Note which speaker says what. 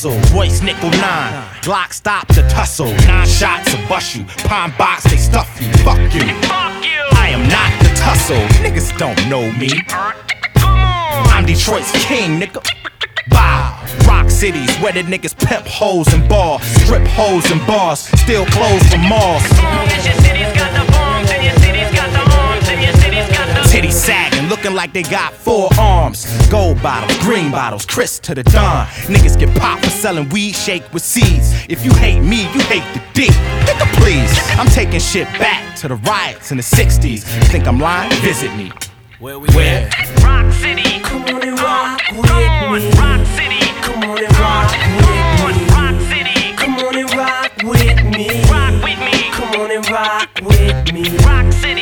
Speaker 1: hustle. Royce nickel 9, Glock stop the tussle. 9 shots to bust you, pine box they stuff you. Fuck you. I am not the tussle. Niggas don't know me. I'm Detroit's king, nigga. Bow. Rock cities where the niggas pimp hoes and bars, strip hoes and bars, steal clothes from malls. Titties sagging, looking like they got 4 arms. Gold bottles, green bottles, Chris to the dawn. Niggas get popped for selling weed shake with seeds. If you hate me, you hate the D. Nigga, please. I'm taking shit back to the riots in the 60s. Think I'm lying? Visit me. Where?
Speaker 2: Rock City.
Speaker 3: Come on and rock with me.
Speaker 2: Rock City.
Speaker 3: Come on and rock with me.